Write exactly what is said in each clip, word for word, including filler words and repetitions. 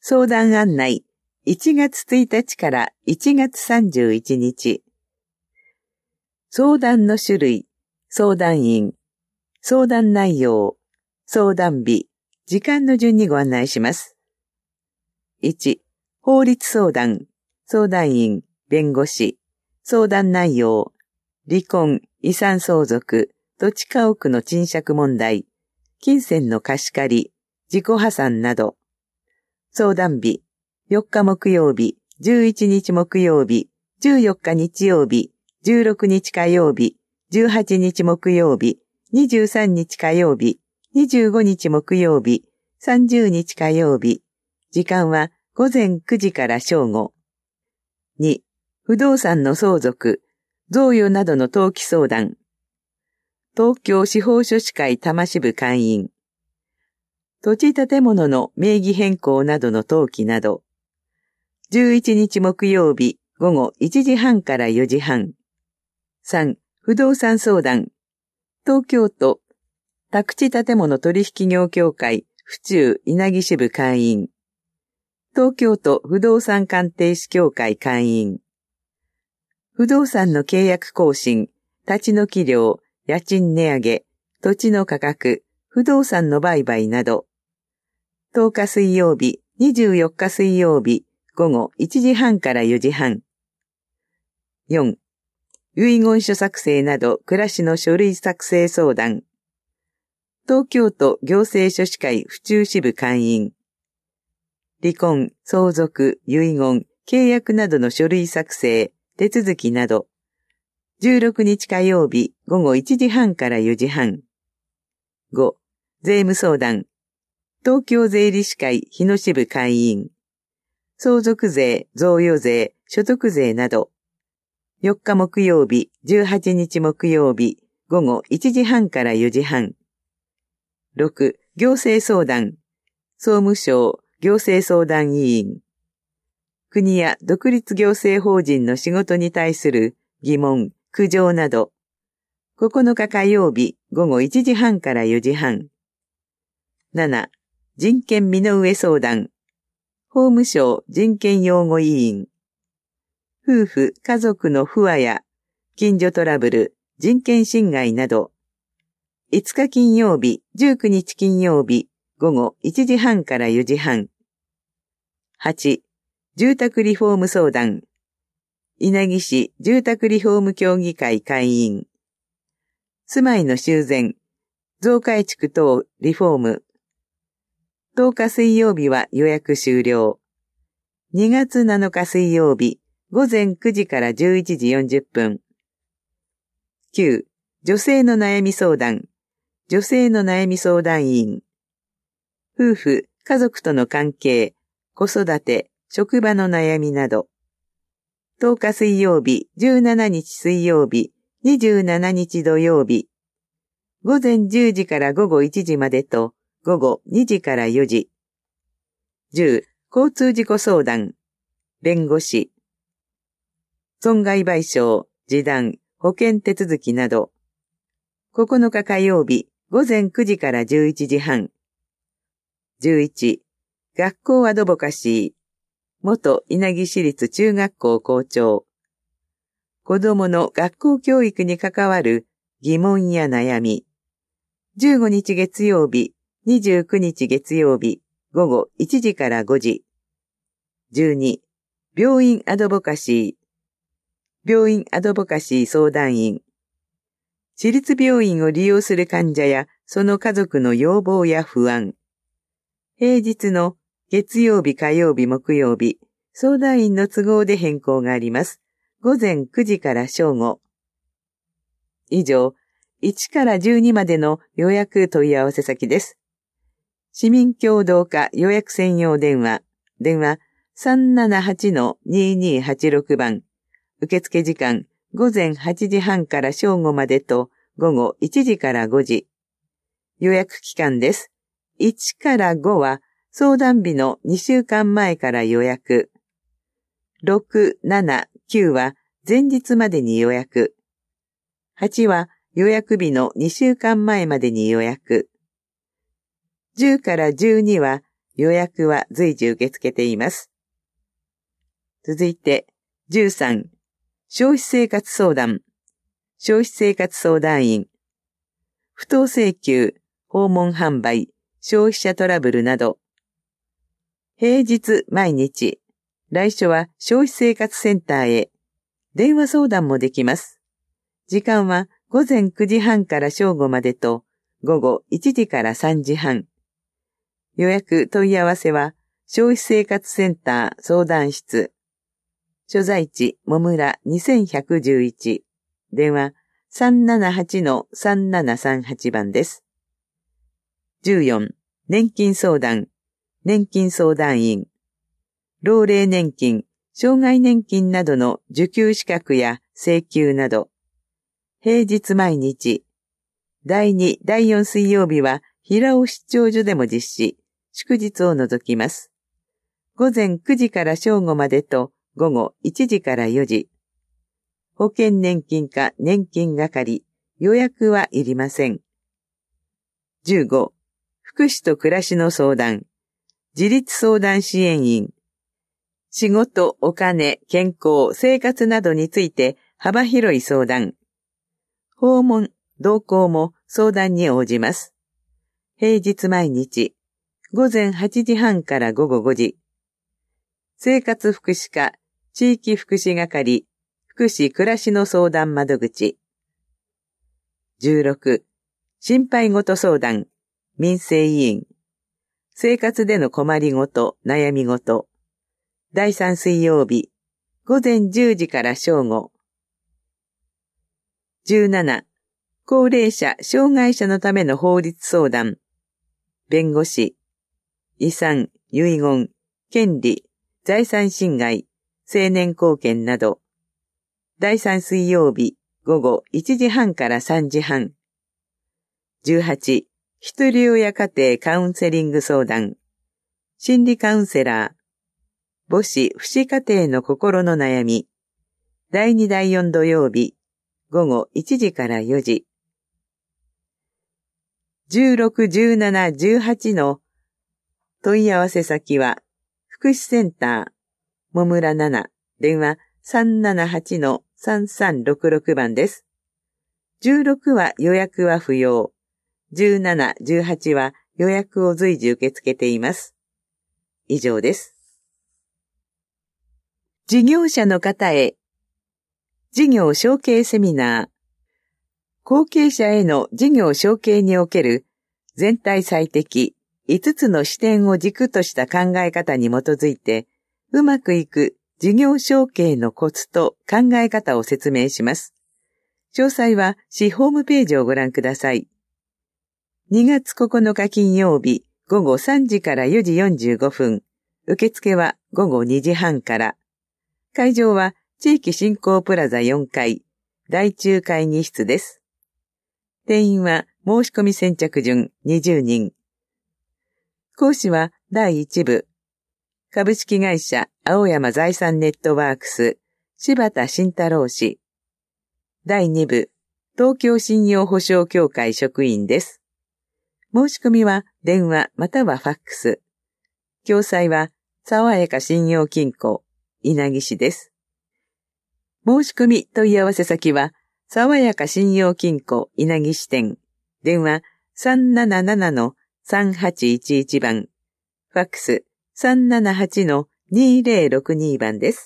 相談案内いちがつついたちからいちがつさんじゅういちにち。相談の種類、相談員、相談内容、相談日、時間の順にご案内します。いち、法律相談、相談員、弁護士、相談内容、離婚、遺産相続、土地家屋の賃借問題、金銭の貸し借り、自己破産など。相談日、よっか木曜日、じゅういちにち木曜日、じゅうよっか日曜日、じゅうろくにち火曜日、じゅうはちにち木曜日、にじゅうさんにち火曜日、にじゅうごにち木曜日、さんじゅうにち火曜日。時間はごぜんくじから正午。に、不動産の相続、贈与などの登記相談。東京司法書士会多摩支部会員。土地建物の名義変更などの登記など。じゅういちにち木曜日午後いちじはんからよじはん。さん、不動産相談。東京都宅地建物取引業協会府中稲城支部会員。東京都不動産鑑定士協会会員。不動産の契約更新、立ち退き料、家賃値上げ、土地の価格、不動産の売買など。とおか水曜日、にじゅうよっか水曜日、午後いちじはんからよじはん。よん、遺言書作成など暮らしの書類作成相談。東京都行政書士会府中支部会員。離婚、相続、遺言、契約などの書類作成、手続きなど。じゅうろくにち火曜日午後いちじはんからよじはん。ご、税務相談。東京税理士会日野支部会員。相続税、贈与税、所得税など。よっか木曜日、じゅうはちにち木曜日、午後いちじはんからよじはん。ろく、行政相談。総務省行政相談委員。国や独立行政法人の仕事に対する疑問、苦情など。ここのか火曜日、午後いちじはんからよじはん。なな、人権身の上相談。法務省人権擁護委員。夫婦、家族の不和や、近所トラブル、人権侵害など。いつか金曜日、じゅうくにち金曜日、午後いちじはんからよじはん。はち、住宅リフォーム相談。稲城市住宅リフォーム協議会会員。住まいの修繕、増改築等リフォーム。とおか水曜日は予約終了。にがつなのか水曜日、ごぜんくじからじゅういちじよんじゅっぷん。きゅう、女性の悩み相談。女性の悩み相談員。夫婦、家族との関係、子育て、職場の悩みなど。とおか水曜日、じゅうしちにち水曜日、にじゅうしちにち土曜日。ごぜんじゅうじからごごいちじまでと、ごごにじからよじ。じゅう、交通事故相談。弁護士。損害賠償、示談、保険手続きなど。ここのか火曜日、ごぜんくじからじゅういちじはん。じゅういち、学校アドボカシー。元稲城市立中学校校長。子供の学校教育に関わる疑問や悩み。じゅうごにち月曜日、にじゅうくにち月曜日、午後いちじからごじ。じゅうに、病院アドボカシー。病院アドボカシー相談員。私立病院を利用する患者やその家族の要望や不安。平日の月曜日、火曜日、木曜日、相談員の都合で変更があります。ごぜんくじから正午。以上、いちからじゅうにまでの予約問い合わせ先です。市民協同課予約専用電話、電話 さんななはちのににーはちろく 番。受付時間ごぜんはちじはんから正午までとごごいちじからごじ。予約期間です。いちからごは相談日のにしゅうかんまえから予約。ろく、なな、きゅうは前日までに予約。はちは予約日のにしゅうかんまえまでに予約。じゅうからじゅうには予約は随時受け付けています。続いて、じゅうさん、消費生活相談、消費生活相談員、不当請求、訪問販売、消費者トラブルなど、平日毎日、来所は消費生活センターへ、電話相談もできます。時間は午前くじはんから正午までと、午後いちじからさんじはん。予約問い合わせは、消費生活センター相談室。所在地、もむらにせんひゃくじゅういち。電話 さんななはちのさんななさんはち 番です。じゅうよん、年金相談、年金相談員。老齢年金、障害年金などの受給資格や請求など。平日毎日。だいに、だいよん水曜日は平尾出張所でも実施。祝日を除きます。午前くじから正午までと午後いちじからよじ。保険年金課年金係。予約はいりません。じゅうご、福祉と暮らしの相談。自立相談支援員。仕事、お金、健康、生活などについて幅広い相談。訪問、同行も相談に応じます。平日毎日、午前はちじはんから午後ごじ。生活福祉課、地域福祉係、福祉暮らしの相談窓口。じゅうろく、心配事相談、民生委員。生活での困りごと、悩み事。だいさん水曜日、午前じゅうじから正午。じゅうなな、高齢者、障害者のための法律相談。弁護士、遺産、遺言、権利、財産侵害、成年後見など。だいさん水曜日、午後いちじはんからさんじはん。じゅうはち、一人親家庭カウンセリング相談。心理カウンセラー。母子、父子家庭の心の悩み。だいに、だいよん土曜日、午後いちじからよじ。じゅうろく、じゅうなな、じゅうはちの問い合わせ先は、福祉センター、もむらなな、電話 さんななはちのさんさんろくろく 番です。じゅうろくは予約は不要。じゅうなな、じゅうはちは予約を随時受け付けています。以上です。事業者の方へ、事業承継セミナー。後継者への事業承継における全体最適いつつの視点を軸とした考え方に基づいて、うまくいく事業承継のコツと考え方を説明します。詳細は市ホームページをご覧ください。にがつここのか金曜日午後さんじからよじよんじゅうごふん。受付は午後にじはんから。会場は地域振興プラザよんかい、大中会議室です。定員は申し込み先着順にじゅうにん。講師はだいいち部、株式会社青山財産ネットワークス、柴田慎太郎氏。だいに部、東京信用保証協会職員です。申し込みは電話またはファックス。共催は爽やか信用金庫、稲城市です。申し込み問い合わせ先は、爽やか信用金庫稲城支店、電話 さんななななのさんはちいちいち 番、ファックス さんななはちのにぜろろくに 番です。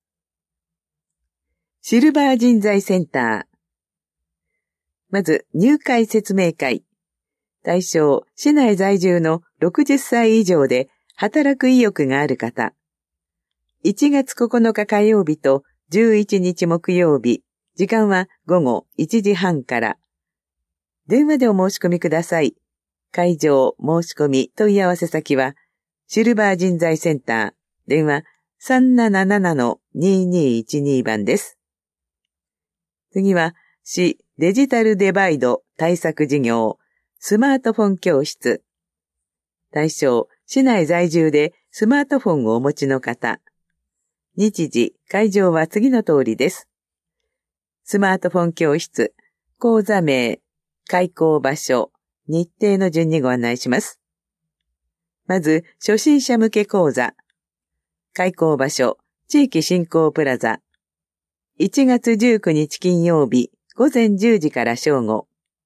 シルバー人材センター。まず、入会説明会。対象、市内在住のろくじゅっさい以上で働く意欲がある方。いちがつここのか火曜日とじゅういちにち木曜日、時間は午後いちじはんから。電話でお申し込みください。会場、申し込み、問い合わせ先は、シルバー人材センター、電話 さんななななのににいちに 番です。次は、市デジタルデバイド対策事業、スマートフォン教室。対象、市内在住でスマートフォンをお持ちの方。日時、会場は次の通りです。スマートフォン教室、講座名、開講場所、日程の順にご案内します。 まず、初心者向け講座。開講場所、地域振興プラザ。いちがつじゅうくにち金曜日、ごぜんじゅうじから正午。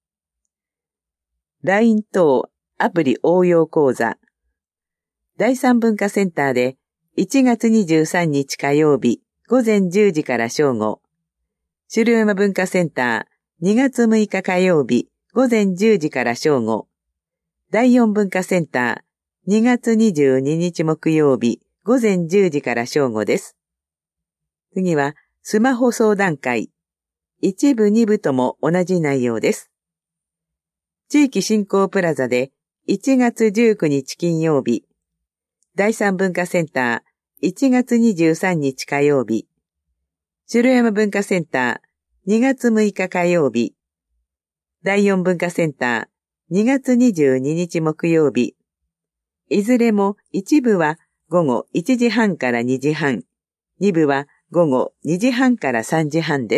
ライン 等アプリ応用講座。第三文化センターでいちがつにじゅうさんにち火曜日、ごぜんじゅうじから正午。城山文化センターにがつむいか火曜日、ごぜんじゅうじから正午。第四文化センターにがつにじゅうににち木曜日、ごぜんじゅうじから正午です。次は、スマホ相談会。一部二部とも同じ内容です。地域振興プラザでいちがつじゅうくにち金曜日。第三文化センターいちがつにじゅうさんにち火曜日。城山文化センターにがつむいか火曜日。第四文化センターにがつにじゅうににち木曜日。いずれも一部はごごいちじはんからにじはん、二部はごごにじはんからさんじはんです。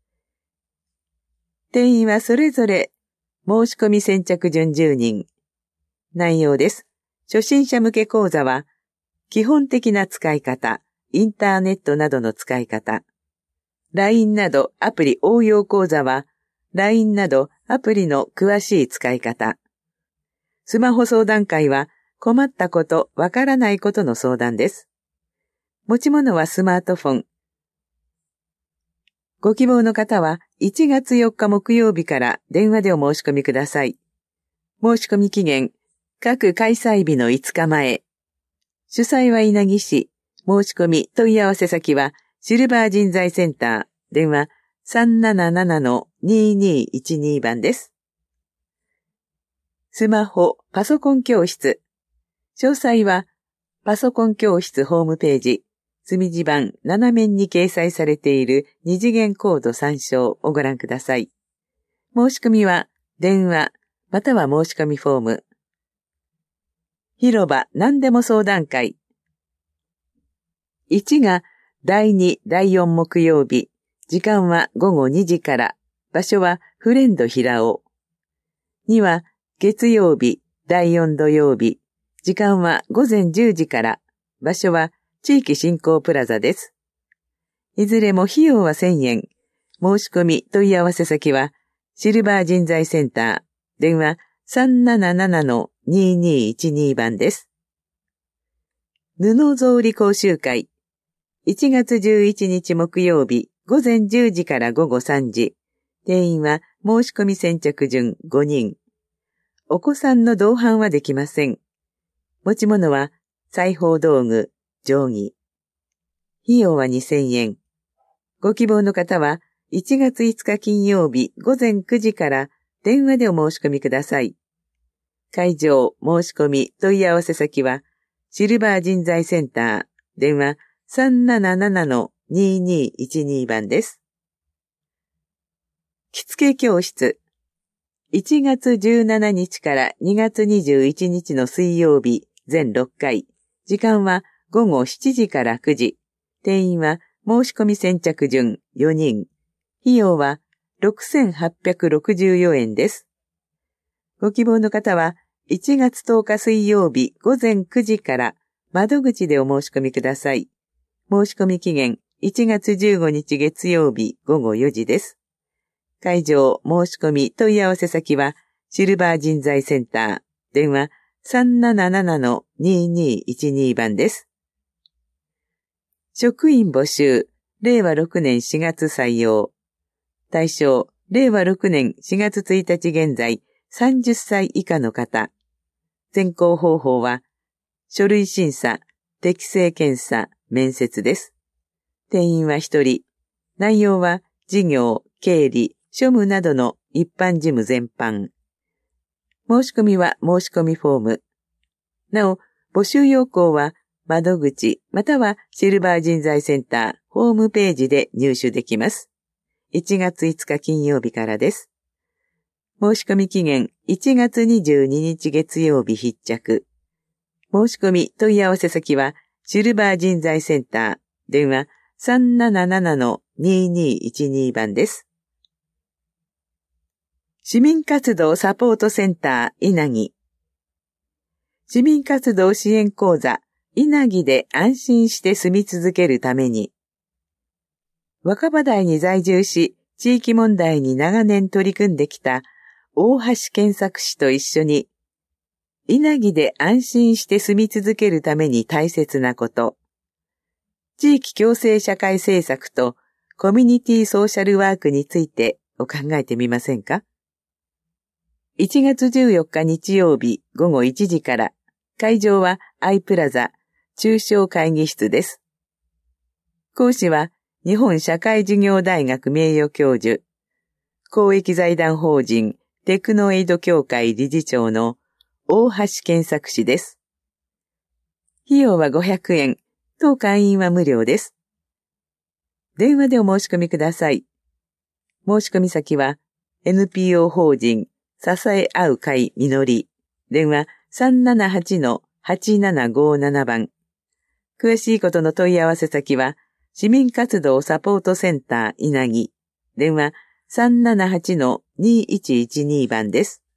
定員はそれぞれ申し込み先着順じゅうにん。内容です。初心者向け講座は、基本的な使い方、インターネットなどの使い方。ライン などアプリ応用講座は、ライン などアプリの詳しい使い方。スマホ相談会は、困ったこと、わからないことの相談です。持ち物はスマートフォン。ご希望の方はいちがつよっか木曜日から電話でお申し込みください。申し込み期限、各開催日のいつかまえ。主催は稲城市。申し込み問い合わせ先はシルバー人材センター。電話 さんななななのににいちに 番です。スマホ、パソコン教室。詳細はパソコン教室ホームページ。隅地板斜面に掲載されている二次元コード参照をご覧ください。申し込みは電話または申し込みフォーム。広場何でも相談会。いちがだいに、だいよん木曜日。時間はごごにじから。場所はフレンド平尾。には月曜日、だいよん土曜日。時間はごぜんじゅうじから。場所は地域振興プラザです。いずれも費用はせんえん。申し込み問い合わせ先は、シルバー人材センター。電話 さんななななのににいちに 番です。布草履講習会。いちがつじゅういちにち木曜日、ごぜんじゅうじからごごさんじ。定員は申し込み先着順ごにん。お子さんの同伴はできません。持ち物は裁縫道具、定規。費用はにせんえん。ご希望の方はいちがついつか金曜日ごぜんくじから電話でお申し込みください。会場、申し込み、問い合わせ先はシルバー人材センター、電話 さんななななのににいちに 番です。着付け教室。いちがつじゅうしちにちからにがつにじゅういちにちの水曜日、全ろっかい。時間はごごしちじからくじ。定員は申し込み先着順よにん。費用はろくせんはっぴゃくろくじゅうよえんです。ご希望の方はいちがつとおか水曜日ごぜんくじから窓口でお申し込みください。申し込み期限いちがつじゅうごにち月曜日ごごよじです。会場、申し込み問い合わせ先はシルバー人材センター。電話 さんななななのににいちに 番です。職員募集、れいわろくねんしがつ採用。対象、れいわろくねんしがつついたち現在、さんじゅっさい以下の方。選考方法は、書類審査、適性検査、面接です。定員はひとり。内容は、事業、経理、庶務などの一般事務全般。申し込みは申し込みフォーム。なお、募集要項は窓口またはシルバー人材センターホームページで入手できます。いちがついつか金曜日からです。申し込み期限いちがつにじゅうににち月曜日必着。申し込み問い合わせ先はシルバー人材センター電話 さんななななのににいちに 番です。市民活動サポートセンター稲城。 市民活動支援講座、稲城で安心して住み続けるために、若葉台に在住し、地域問題に長年取り組んできた大橋健作氏と一緒に、稲城で安心して住み続けるために大切なこと、地域共生社会政策とコミュニティソーシャルワークについてお考えてみませんか？いちがつじゅうよっか日曜日ごごいちじから、会場はアイプラザ中小会議室です。講師は日本社会事業大学名誉教授、公益財団法人テクノエイド協会理事長の大橋健作氏です。費用はごひゃくえん、当会員は無料です。電話でお申し込みください。申し込み先は エヌピーオー 法人支え合う会みのり、電話 さんななはちのはちななごなな 番。詳しいことの問い合わせ先は市民活動サポートセンター稲城、電話 さんななはちのにいちいちに 番です。